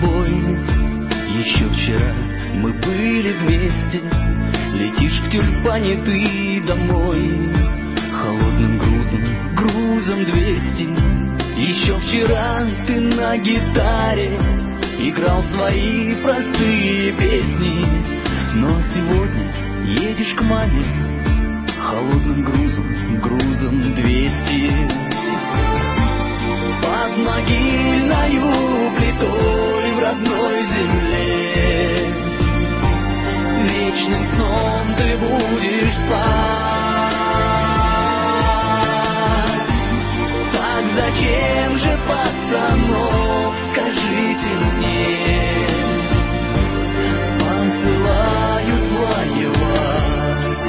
тобой. Еще вчера мы были вместе. Летишь в тюльпане ты домой. Холодным грузом 200. Еще вчера ты на гитаре играл свои простые песни. Но сегодня едешь к маме холодным грузом 200. Под могильною плитой в родной земле вечным сном ты будешь спать. Так зачем же, пацанов, скажите мне, посылают воевать?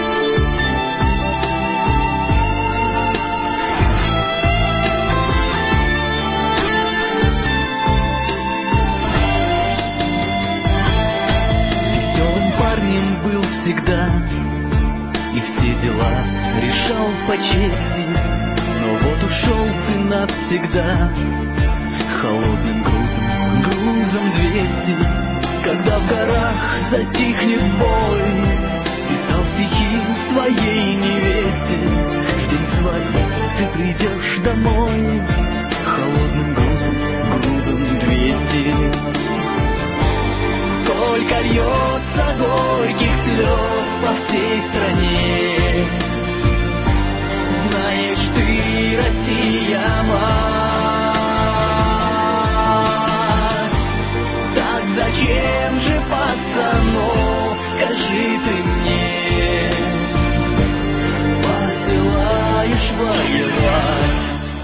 Веселым парнем был всегда и все дела решал по чести. Но вот ушел ты навсегда холодным грузом 200. Когда в горах затихнет бой, писал стихи своей невесте. В день свадьбы ты придешь домой холодным грузом 200. Сколько льется горьких слез по всей стране. Знаешь ты, Россия, мать, так зачем же, пацанов, скажи ты мне, посылаешь воевать?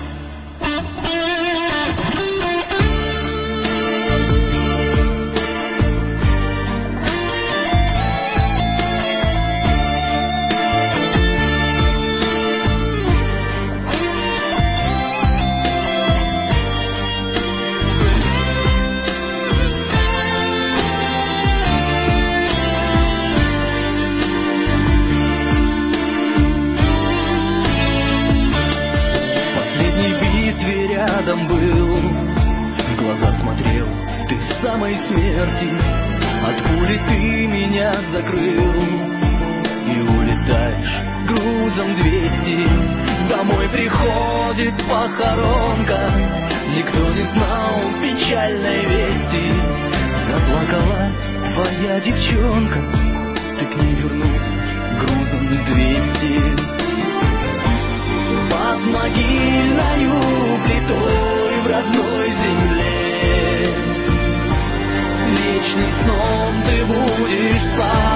Был, в глаза смотрел ты в самой смерти. От пули ты меня закрыл и улетаешь грузом 200. Домой приходит похоронка, никто не знал печальной вести. Заплакала твоя девчонка, ты к ней вернулся грузом 200. Под могильною плитой в родной земле вечным сном ты будешь спать.